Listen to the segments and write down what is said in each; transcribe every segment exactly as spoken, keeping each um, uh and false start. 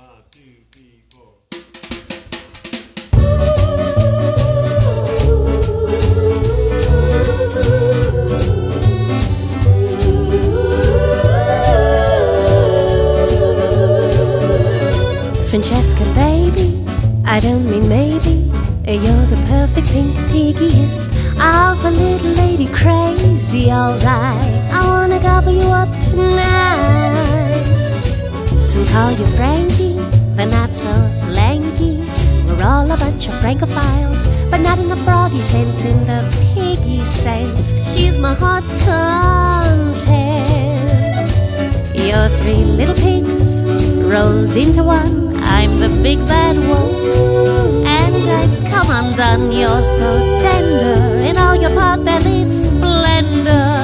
One, two, three, four. Francesca, baby, I don't mean maybe. You're the perfect pink piggiest of a little lady crazy, alright. I wanna gobble you up tonight. Some call you Frankie, but not so lanky. We're all a bunch of Francophiles, but not in the froggy sense, in the piggy sense. She's my heart's content. You're three little pigs rolled into one. I'm the big bad wolf, and I've come undone. You're so tender in all your pot-bellied splendor.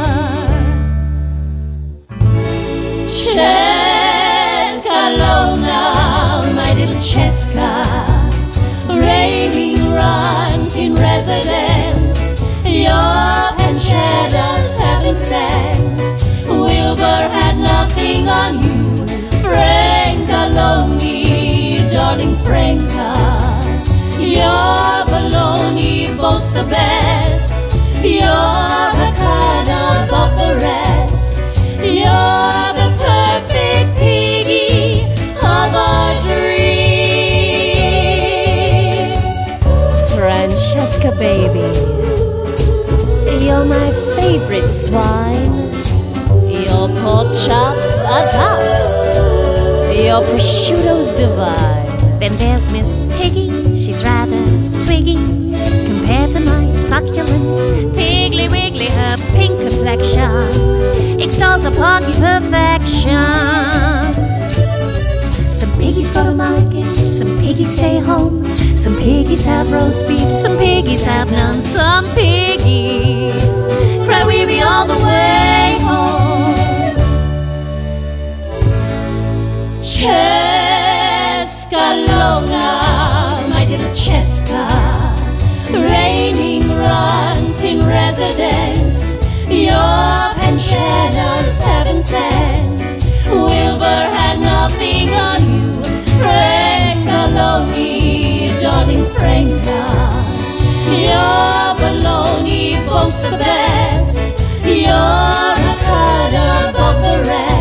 Cesca Lona, my little Cesca, reigning runt in residence. Your panchettas heaven sent. Wilbur had nothing on you, Franca Loni, darling Franca. Your baloney boasts the best. You're the cut above the rest. You're the perfect piggy of our dreams. Francesca, baby, you're my favorite swine. Your pork chops are tops. Your prosciutto's divine. Then there's Miss Piggy, she's rather twiggy compared to my succulent Piggly Wiggly. Her pink complexion extols a porky perfection. Some piggies go to market, some piggies stay home. Some piggies have roast beef, some piggies have none. Some piggies cry wee wee all the way home. Cesca Lona, my little Cesca, reigning runt in residence. Your panchettas heaven sent. Wilbur had nothing on you, Franca Loni, darling Franca. Your baloney boasts the best. You're a cut above the rest.